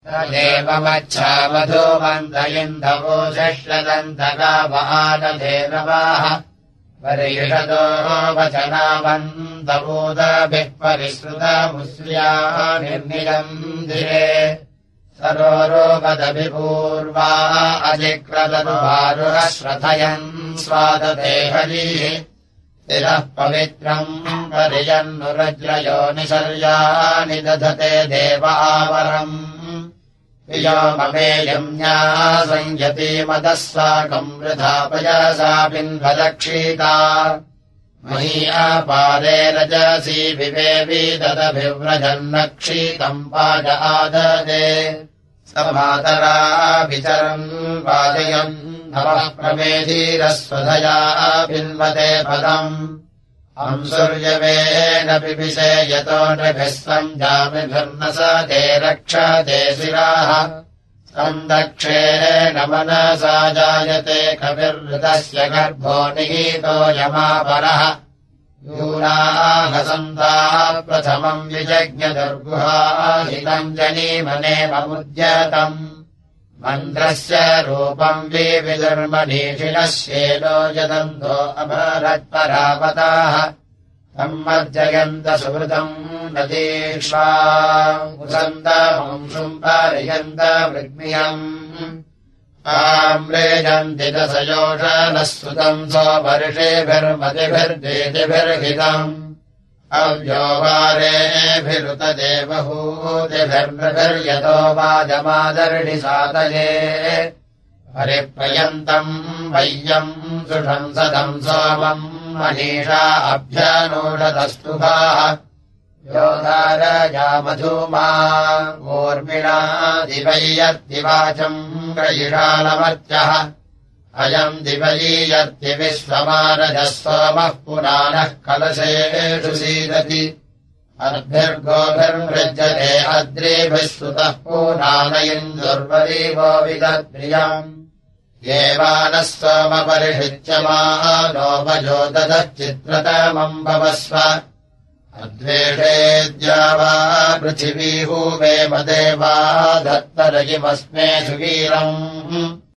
तदेवमच्छा मधुमन्दयिन्धवो षष्ठदन्तगावानधेनवाः परिषदो वचनावन्तबोधभिः परिश्रुतमुस्र्या निर्निगन्धिरे सरोरोपदभिपूर्वा अजिक्रदनुवारुरश्रथयन् स्वादते हरिः तिरः पवित्रम् परिजन्नुरज्रयो निसर्यानि दधते देव आवरम् व्योममेयम्या संयतीमदः साकम् वृथा पयसा बिन्वदक्षीता मही आपादे रजसी विवेवी ददभिव्रजन्नक्षीतम् पाज आददे स मातरा विचरन् वाजयन् नवः प्रमेधीरस्वधया बिन्वते पदम् अंसुर्यवेन पिबिषे यतो नृभिः सञ्जामिभिर्न स ते रक्षते शिराः सन्दक्षेण मनसा जायते कविर्हृतस्य गर्भो निहीतो यमापरः यूनाहसन्ताः प्रथमम् विजज्ञदुर्गुहाहितम् जनीमनेममुद्यतम् मन्त्रस्य रूपम् विविदुर्मनीषिणश्येनो यदन्तो अभरत्परापताः सम्मर्जयन्त सुहृदम् नदीष्वा मुसन्तमंशुम् पारयन्त वृग्मियम् आम्रेजन्ति दशयोषनः सुतम् सोमर्षेभिर्मतिभिर्देतिभिर्हितम् अव्योवारेभिरुतदेवहूतिभिर्नृभिर्यतो वाजमादर्णि सातये हरिप्रयन्तम् वय्यम् सुषंसदम् सोमम् मनीषा अभ्यनोषदस्तुभाः योधारया मधूमा ऊर्मिणा दिवय्यर्तिवाचम् प्रयिषालमर्त्यः अयम् दिवयीयर्ति विश्वमानजः सोमः पुराणः कलशेषु सीदति अर्भिर्गोभिर्मृज्यते अद्रिभिः सुतः पूनानयिन्दुर्वरीवो विदद्रियम् येवानः सोमपरिषिच्यमानोपजो ददच्चित्रतमम् भवस्व अद्वेषेद्या वा पृथिवी हूवे मदेवा धत्तरयिमस्मे सुवीरम्